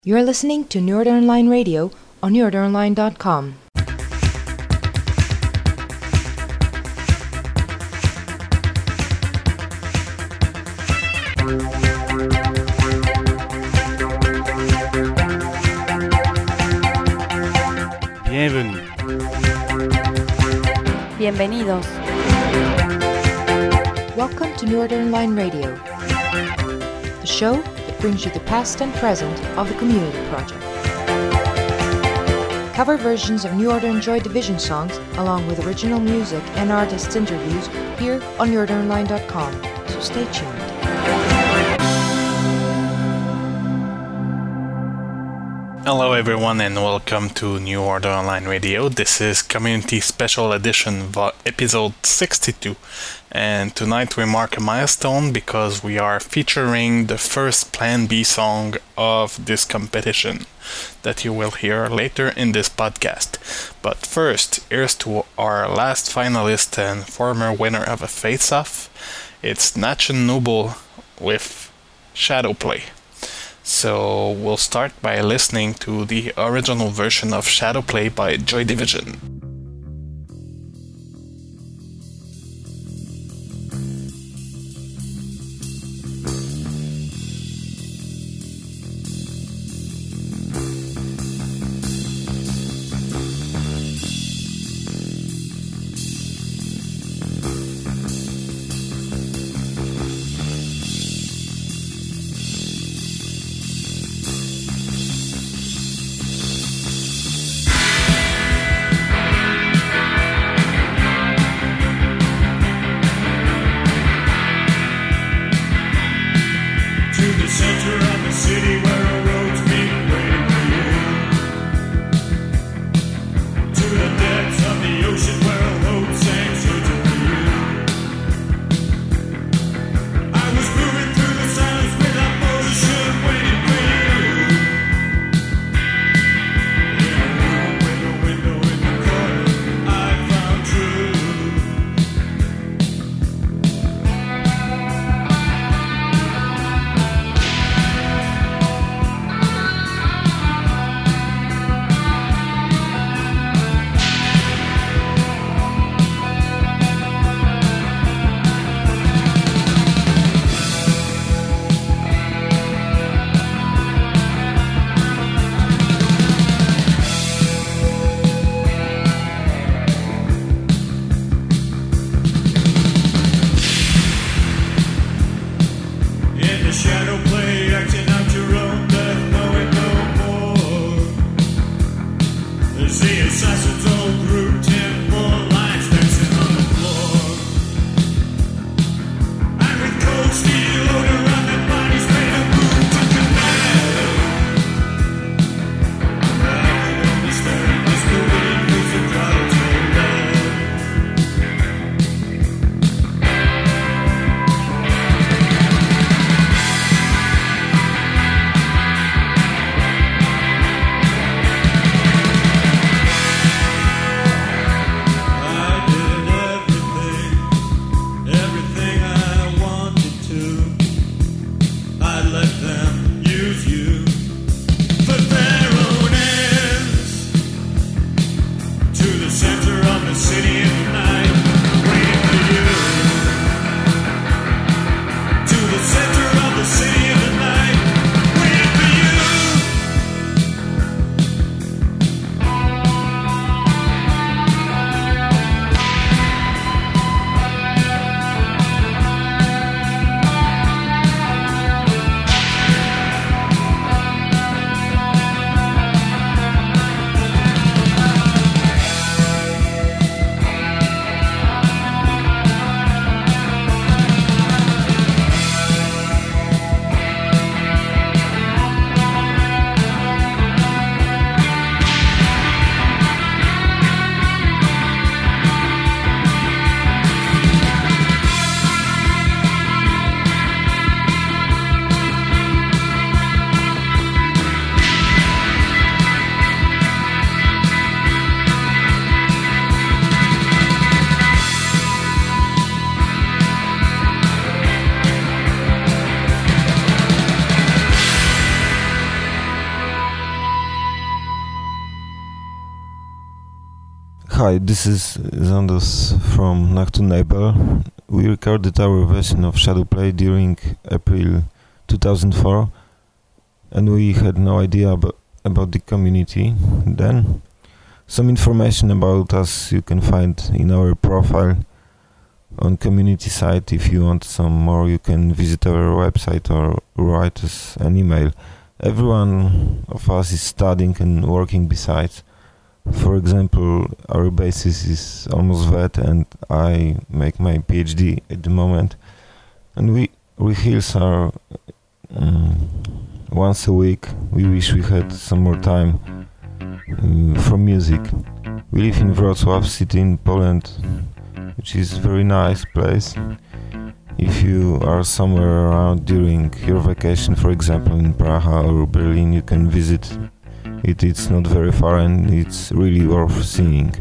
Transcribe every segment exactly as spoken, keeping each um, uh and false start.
You're listening to New Order Online Radio on new order online dot com. Bienvenue. Bienvenidos. Welcome to New Order Online Radio, the show that brings you the past and present of the Community Project. Cover versions of New Order and Joy Division songs, along with original music and artists' interviews, here on new order online dot com, so stay tuned. Hello everyone and welcome to New Order Online Radio. This is Community Special Edition vo- episode sixty-two, and tonight we mark a milestone because we are featuring the first Plan B song of this competition that you will hear later in this podcast. But first, here's to our last finalist and former winner of a face-off. It's Nachen Noble with Shadowplay. So we'll start by listening to the original version of Shadowplay by Joy Division. We'll be right back. Hi, this is Zandos from Nacht-und-Nebel. We recorded our version of Shadowplay during April two thousand four, and we had no idea about, about the community then. Some information about us you can find in our profile on community site. If you want some more, you can visit our website or write us an email. Every one of us is studying and working besides. For example, our bassist is almost vet and I make my PhD at the moment. And we rehearse our um, once a week. We wish we had some more time um, for music. We live in Wrocław city in Poland, which is a very nice place. If you are somewhere around during your vacation, for example in Praha or Berlin, you can visit it. It's not very far and it's really worth seeing.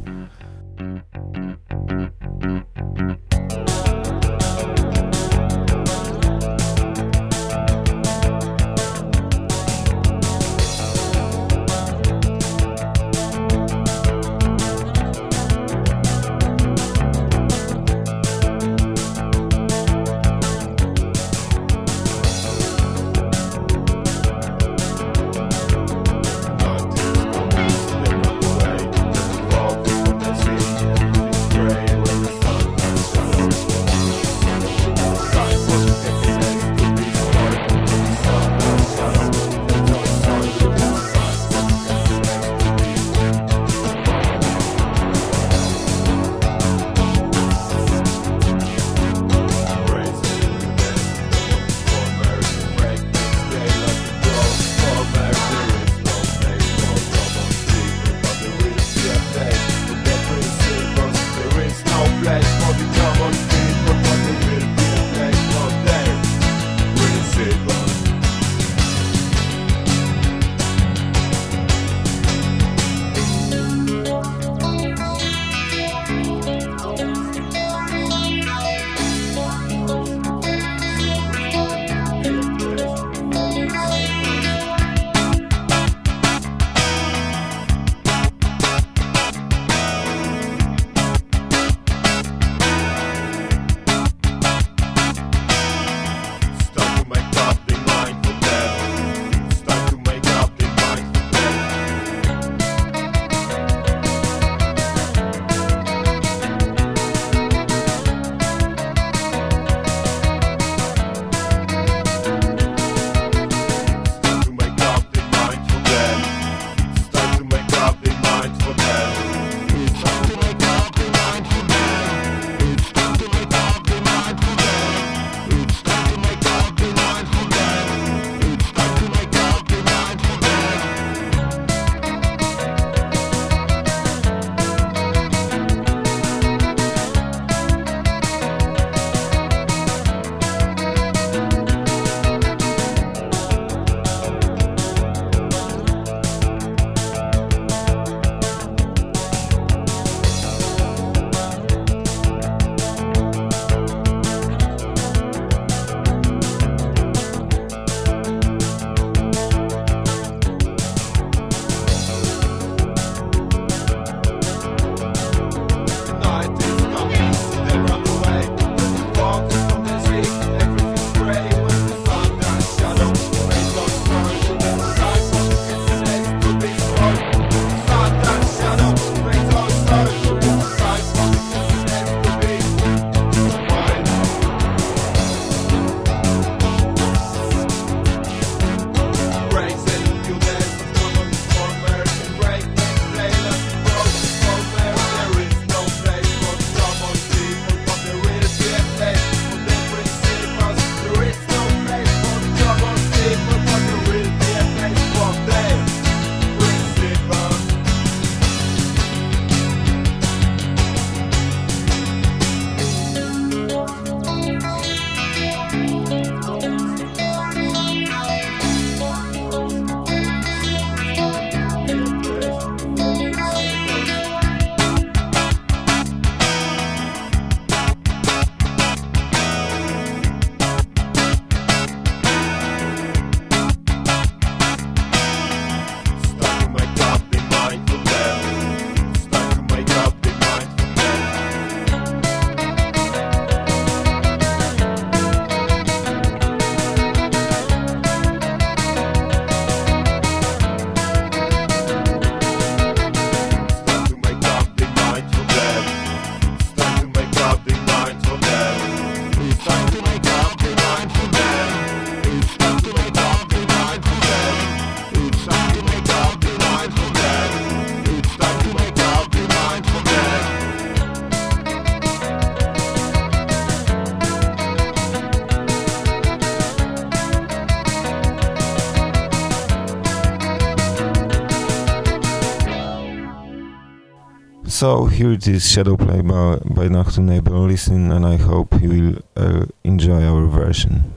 So here it is, Shadowplay by, by Nacht und Nebel. Listen, and I hope you will uh, enjoy our version.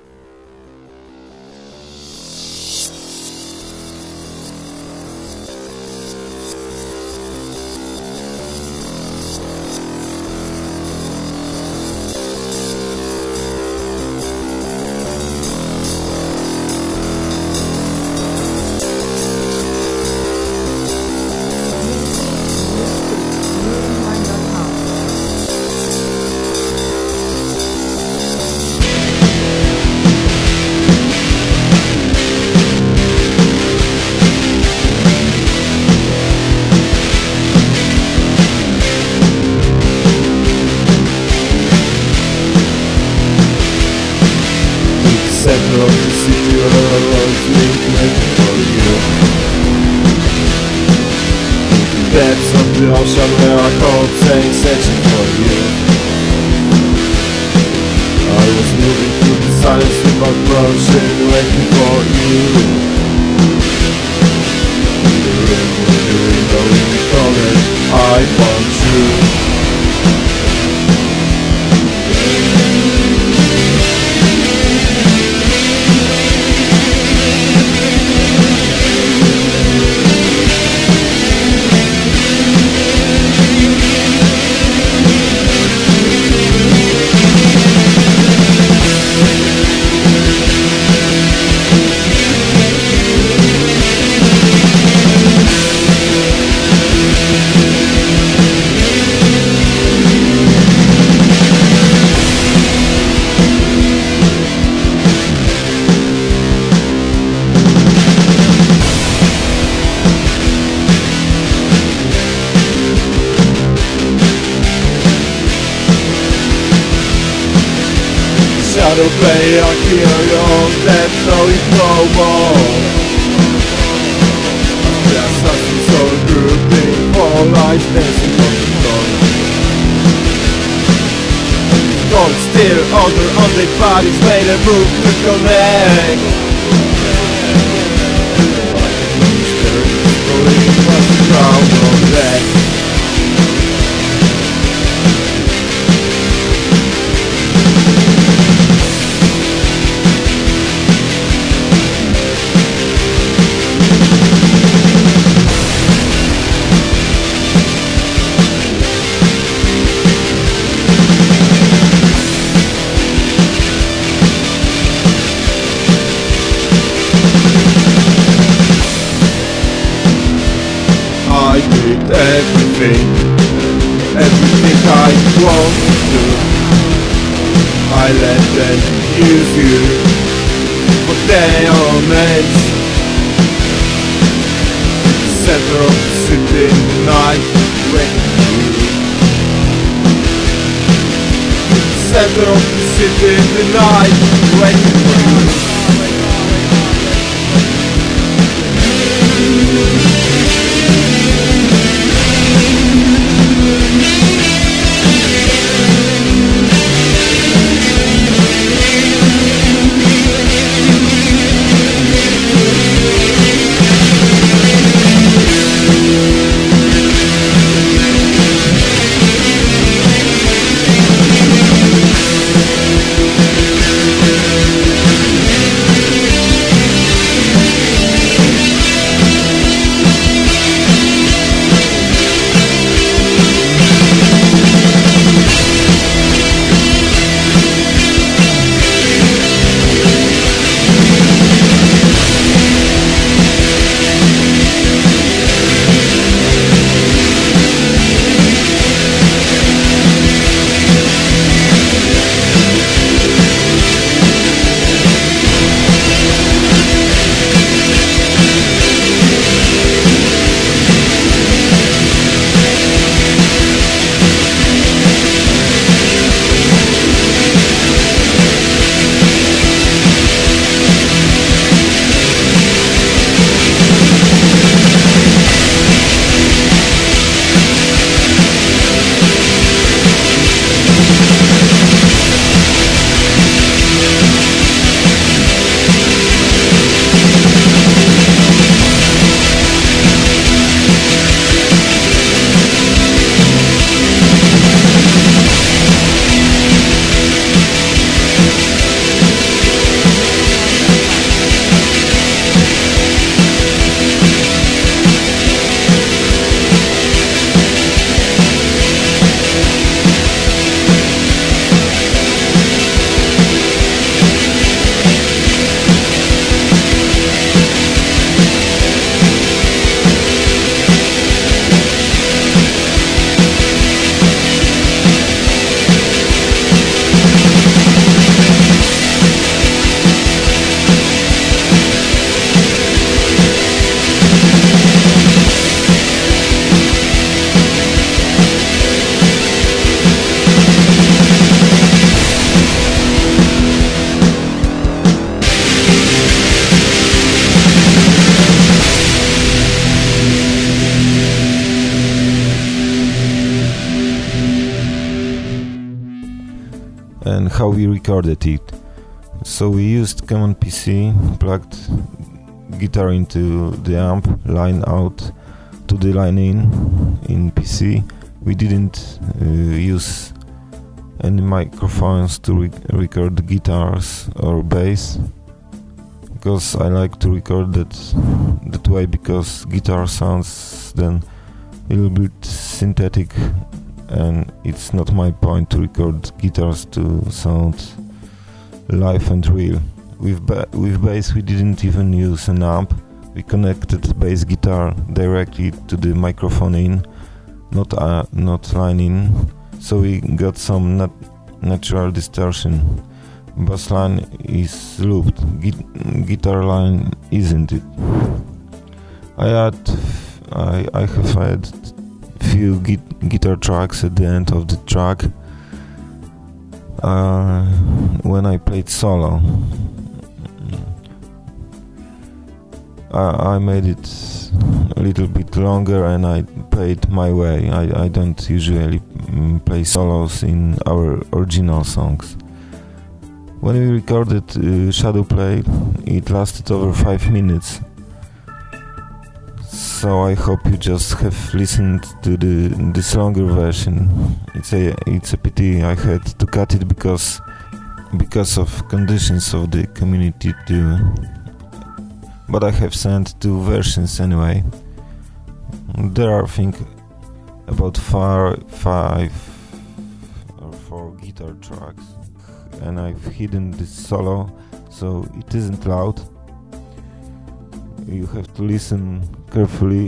Shadowplay, I hear your death, no it's no more. There's something so grouping for life dancing on the floor. Gold still under on their bodies, made a move to connect. Going across the ground on deck. I did everything, everything I want to do. I let them use you for their own ends. Center of the city night, waiting for you. Center of the city in the night, waiting for you. how we recorded it. So we used Common P C, plugged guitar into the amp, line out to the line in in P C. We didn't uh, use any microphones to re- record guitars or bass, because I like to record that that way, because guitar sounds then a little bit synthetic, and it's not my point to record guitars to sound live and real. With ba- with bass we didn't even use an amp. We connected bass guitar directly to the microphone in, not uh, not line in, so we got some nat- natural distortion. Bass line is looped, Gui- guitar line isn't it. I had I I have had few gui- guitar tracks at the end of the track uh, when I played solo. I, I made it a little bit longer and I played my way. I, I don't usually mm, play solos in our original songs. When we recorded uh, Shadowplay, it lasted over five minutes. So I hope you just have listened to the this longer version. It's a it's a pity I had to cut it because because of conditions of the community too. But I have sent two versions anyway. There are I think about four, five or four guitar tracks, and I've hidden this solo so it isn't loud. You have to listen carefully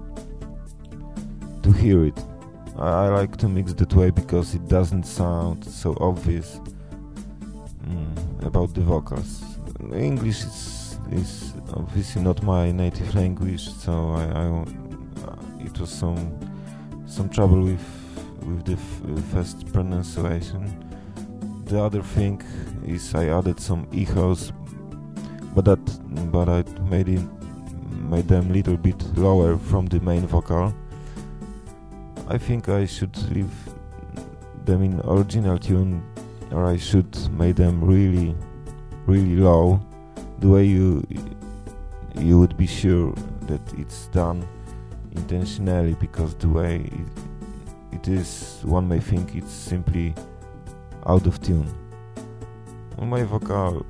to hear it. I, I like to mix that way because it doesn't sound so obvious mm, about the vocals. English is, is obviously not my native language, so I, I uh, it was some some trouble with with the f- first pronunciation. The other thing is I added some echoes, but that but I made it made them a little bit lower from the main vocal. I think I should leave them in original tune, or I should make them really, really low, the way you you would be sure that it's done intentionally, because the way it, it is, one may think it's simply out of tune. Well, my vocal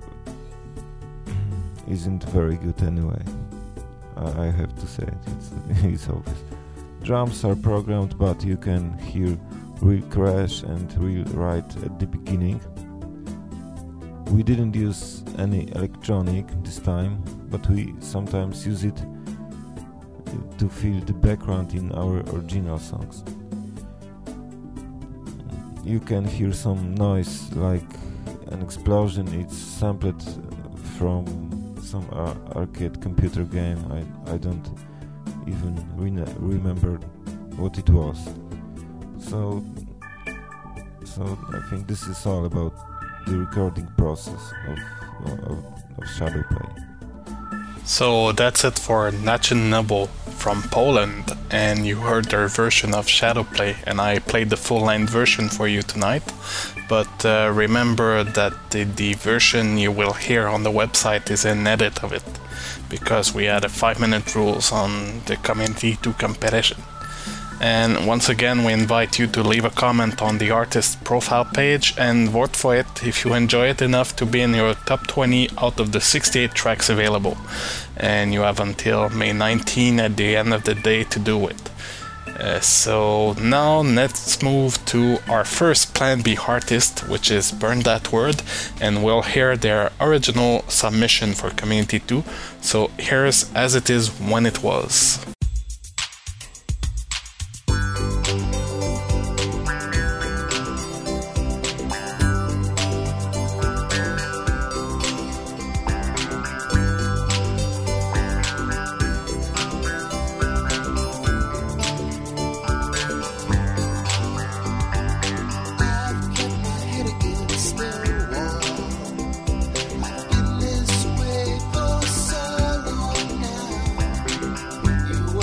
isn't very good anyway. I have to say it, it's, it's obvious. Drums are programmed, but you can hear real crash and real right at the beginning. We didn't use any electronic this time, but we sometimes use it to fill the background in our original songs. You can hear some noise like an explosion. It's sampled from some uh, arcade computer game. I, I don't even re- remember what it was. So, so I think this is all about the recording process of, of, of Shadowplay. So that's it for Nachin Noble from Poland, and you heard their version of Shadowplay, and I played the full-length version for you tonight. But uh, remember that the, the version you will hear on the website is an edit of it, because we had a five-minute rules on the Community two competition. And once again, we invite you to leave a comment on the artist's profile page and vote for it if you enjoy it enough to be in your top twenty out of the sixty-eight tracks available. And you have until May nineteenth at the end of the day to do it. Uh, so now let's move to our first Plan B artist, which is Burn That Word, and we'll hear their original submission for Community two. So here's As It Is When It Was. You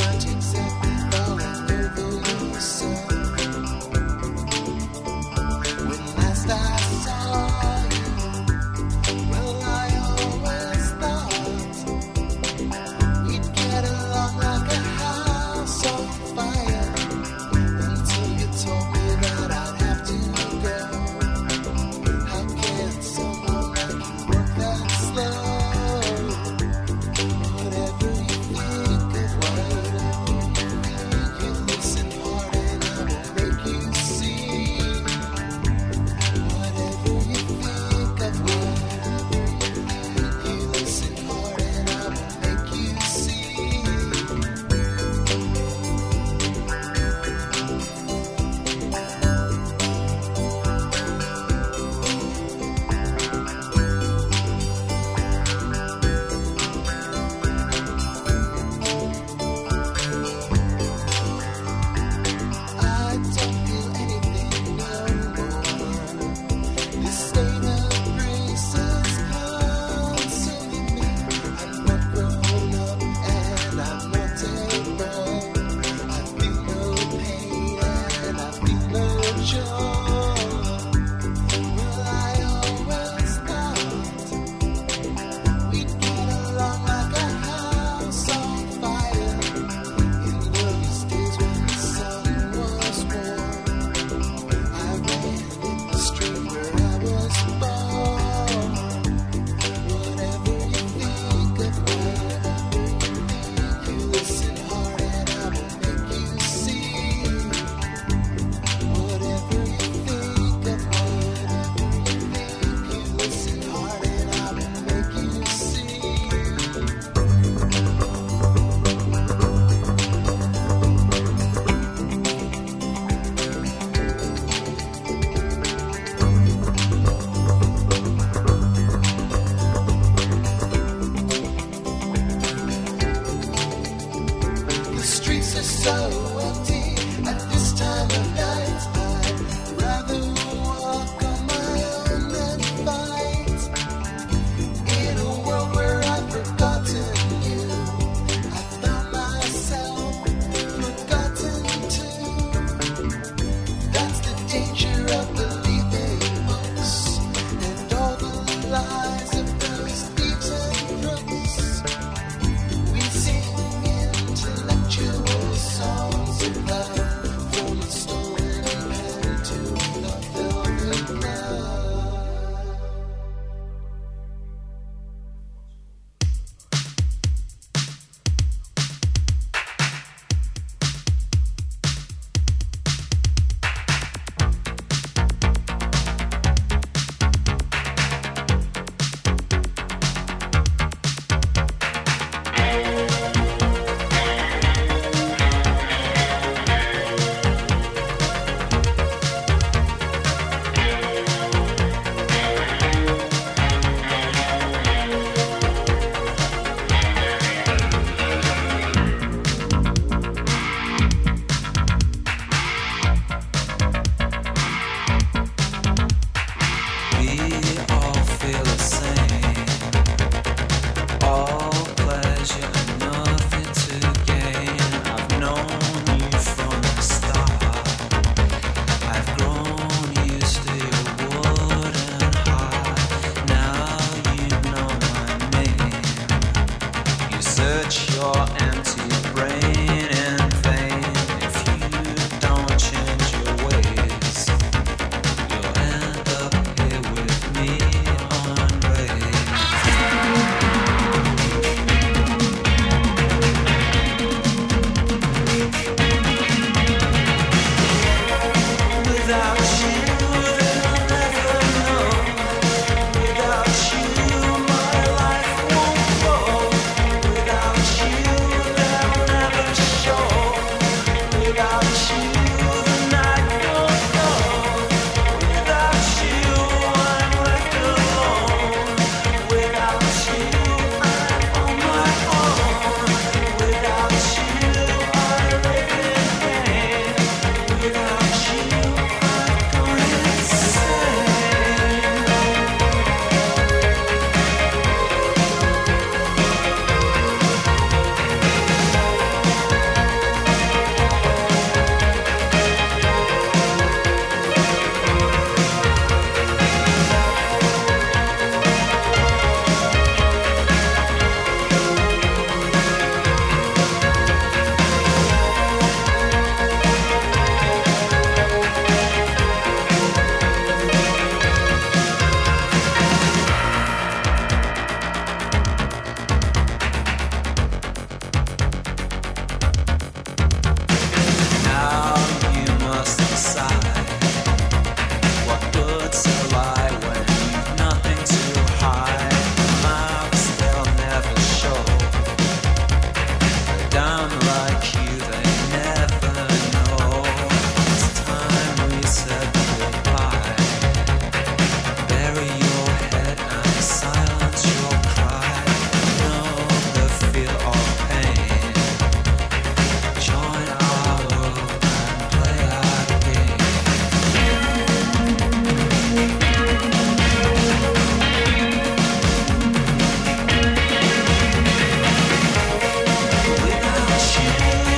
Without you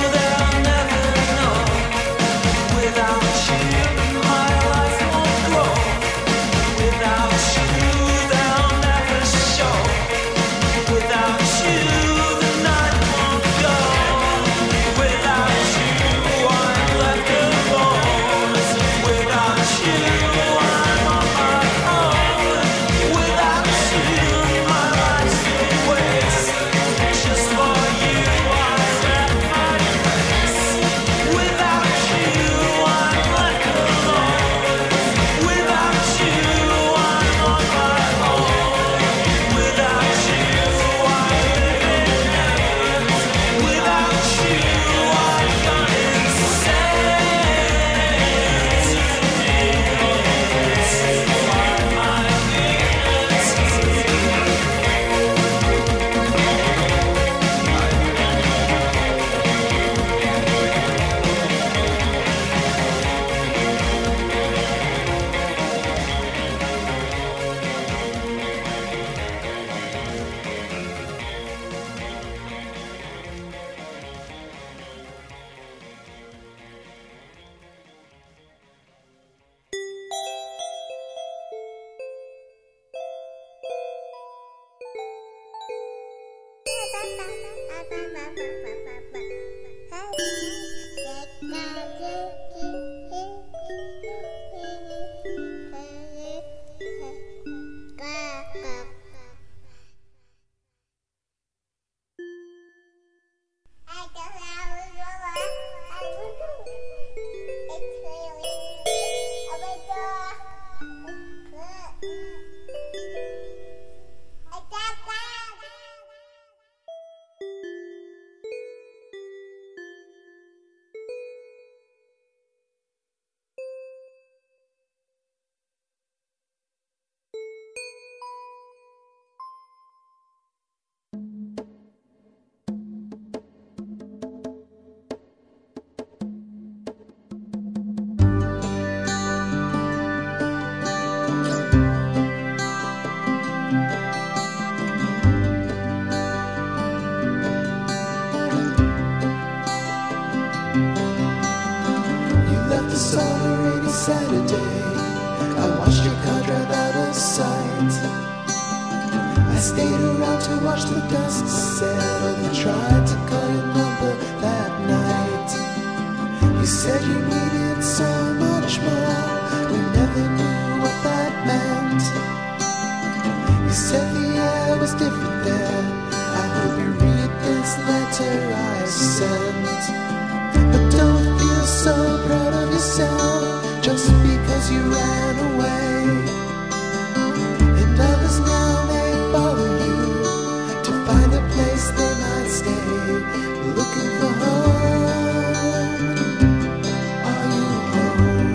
Saturday, I watched your car drive out of sight. I stayed around to watch the dust settle and tried to call your number that night. You said you needed so much more, we never knew what that meant. You said the air was different there, I hope you read this letter I sent. But don't feel so proud of yourself just because you ran away. And others now may follow you to find a place they might stay, looking for home. Are you home?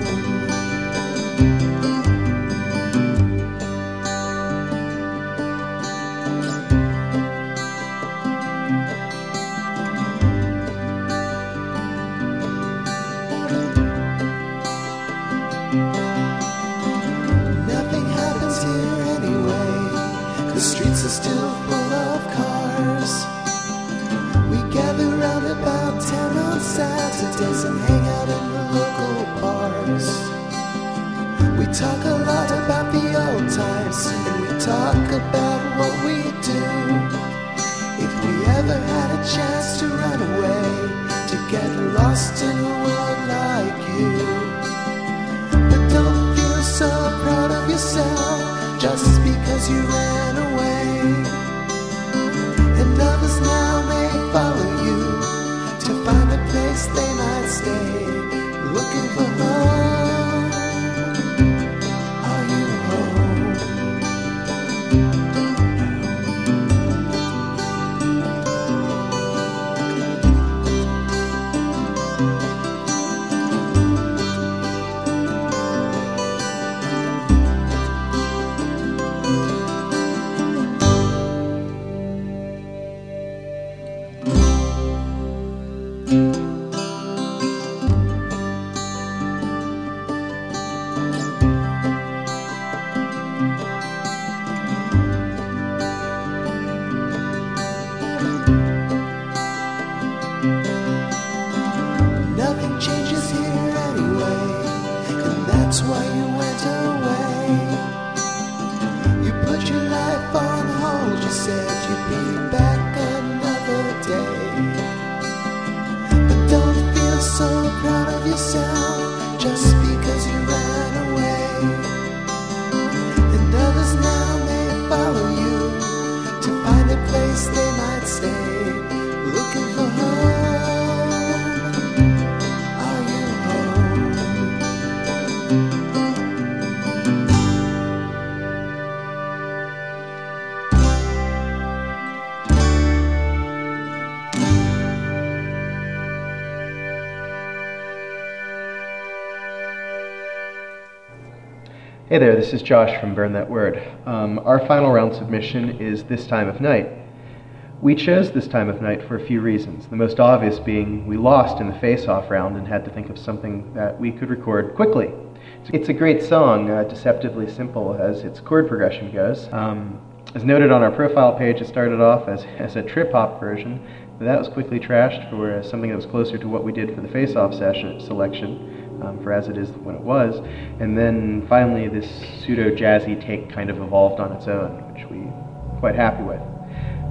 Nothing happens here anyway. The streets are still full of cars. We gather round about ten on Saturdays and hang out in the local bars. We talk a lot about the old times, and we talk about what we do. If we ever had a chance to run away, to get lost in a world like you. But don't feel so proud of yourself just because you ran away. And others now may follow you to find a place they might stay, looking for home. Are you home? Nothing changes here anyway, and that's why you went away. You put your life on hold, you said you'd be back another day. But don't feel so proud of yourself just because you ran away. And others now may follow you to find a place they might stay, looking for home. Hey there, this is Josh from Burn That Word. Um, our final round submission is This Time of Night. We chose this time of night for a few reasons, the most obvious being we lost in the face-off round and had to think of something that we could record quickly. It's a great song, uh, deceptively simple as its chord progression goes. Um, as noted on our profile page, it started off as, as a trip-hop version, but that was quickly trashed for uh, something that was closer to what we did for the face-off session selection. Um, for as it is when it was, and then finally this pseudo-jazzy take kind of evolved on its own, which we were quite happy with.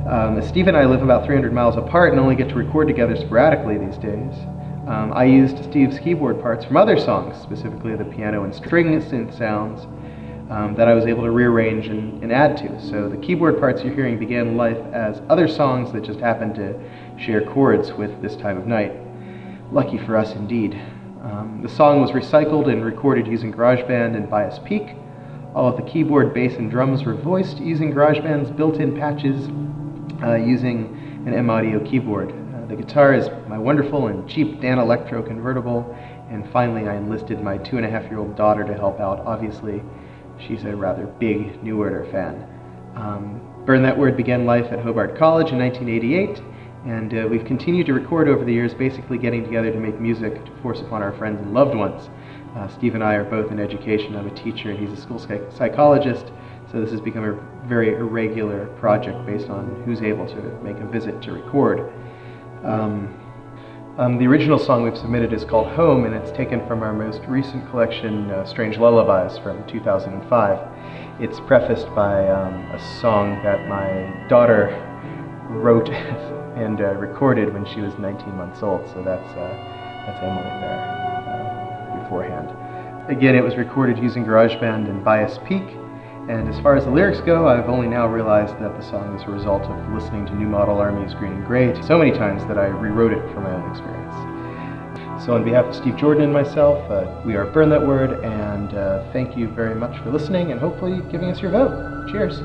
Um, Steve and I live about three hundred miles apart and only get to record together sporadically these days. Um, I used Steve's keyboard parts from other songs, specifically the piano and string synth sounds, um, that I was able to rearrange and, and add to. So the keyboard parts you're hearing began life as other songs that just happened to share chords with This Time of Night. Lucky for us indeed. Um, the song was recycled and recorded using GarageBand and Bias Peak. All of the keyboard, bass, and drums were voiced using GarageBand's built-in patches uh, using an M-Audio keyboard. Uh, the guitar is my wonderful and cheap Dan Electro convertible, and finally I enlisted my two-and-a-half-year-old daughter to help out. Obviously, she's a rather big New Order fan. Um, Burn That Word began life at Hobart College in nineteen eighty-eight, and uh, we've continued to record over the years, basically getting together to make music to force upon our friends and loved ones. Uh, Steve and I are both in education. I'm a teacher and he's a school psych- psychologist, so this has become a very irregular project based on who's able to make a visit to record. Um, um, the original song we've submitted is called Home, and it's taken from our most recent collection, uh, Strange Lullabies, from two thousand five. It's prefaced by um, a song that my daughter wrote and uh, recorded when she was nineteen months old, so that's, uh, that's Emily there uh, beforehand. Again, it was recorded using GarageBand and Bias Peak, and as far as the lyrics go, I've only now realized that the song is a result of listening to New Model Army's Green and Grey so many times that I rewrote it for my own experience. So on behalf of Steve Jordan and myself, uh, we are Burn That Word, and uh, thank you very much for listening and hopefully giving us your vote. Cheers.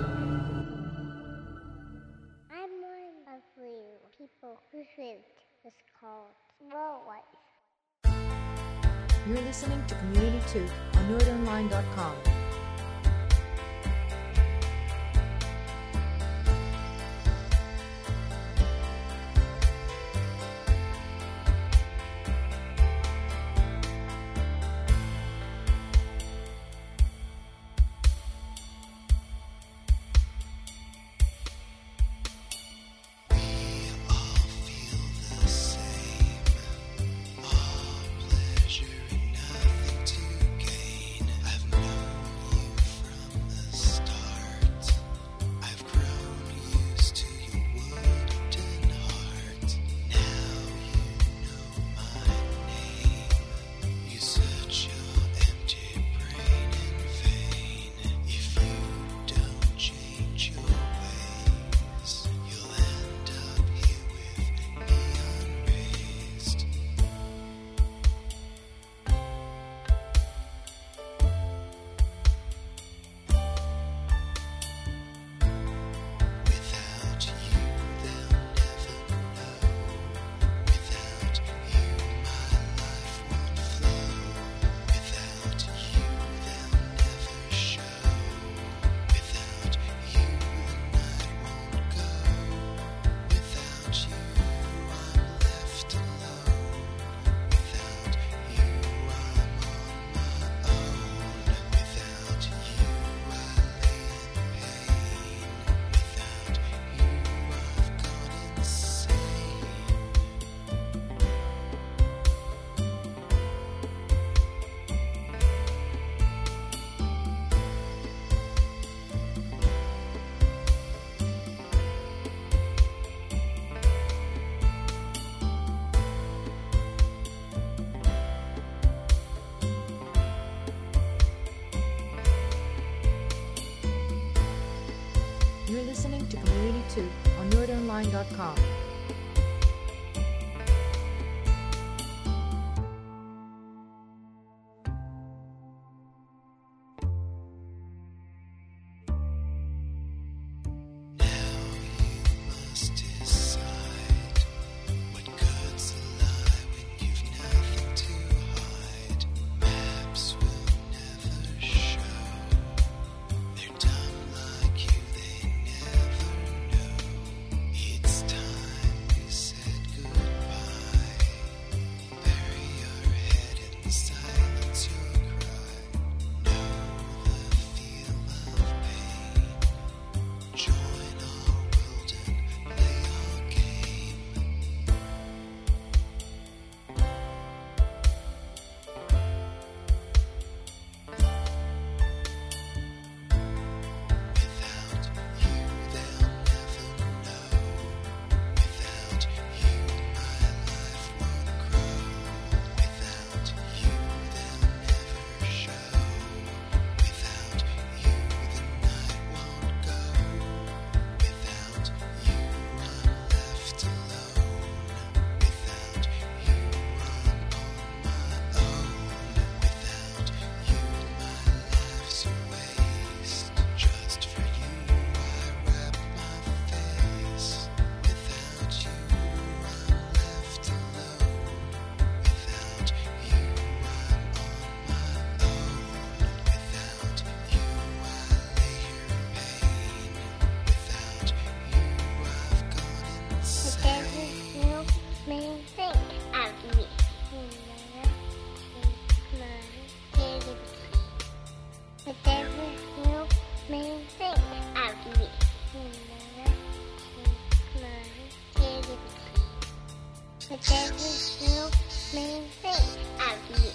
I'm one of you people whose route is called Rollways. You're listening to Community two on Nord Online dot com. Nothing to gain. I've known you from the You're listening to Community two on Nord Online dot com. It's time little main thing of you.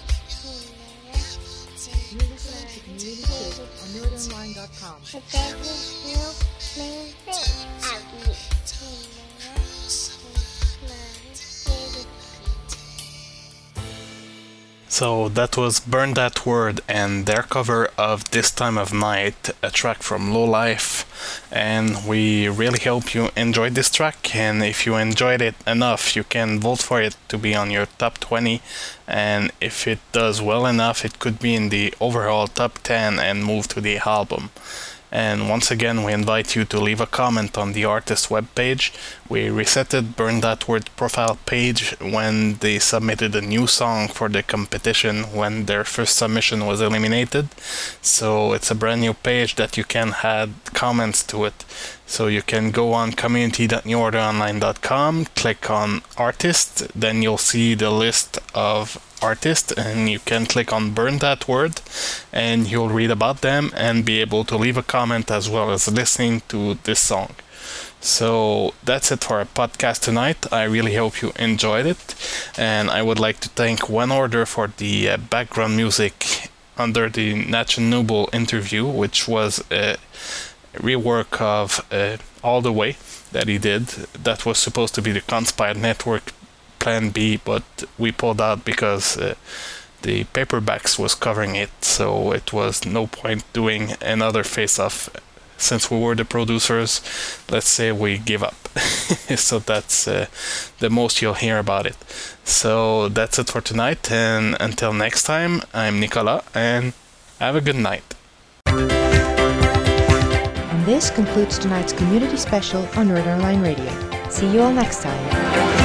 You're listening to Community Kids on Nordonline dot com. But every little main thing of you. So that was Burn That Word and their cover of This Time of Night, a track from Low Life. And we really hope you enjoyed this track, and if you enjoyed it enough, you can vote for it to be on your top twenty, and if it does well enough, it could be in the overall top ten and move to the album. And once again, we invite you to leave a comment on the artist's webpage. We resetted Burn That Word profile page when they submitted a new song for the competition when their first submission was eliminated. So it's a brand new page that you can add comments to it. So you can go on community dot new order online dot com, click on artist, then you'll see the list of artists, and you can click on Burn That Word and you'll read about them and be able to leave a comment as well as listening to this song. So that's it for our podcast tonight. I really hope you enjoyed it, and I would like to thank One Order for the uh, background music under the Nacho Noble interview, which was a rework of uh, All the Way that he did. That was supposed to be the Conspired Network Plan B, but we pulled out because uh, the Paperbacks was covering it, so it was no point doing another face-off. Since we were the producers, let's say we give up. So that's uh, the most you'll hear about it. So that's it for tonight, and until next time, I'm Nicolas, and have a good night. And this concludes tonight's community special on Northern Line Radio. See you all next time.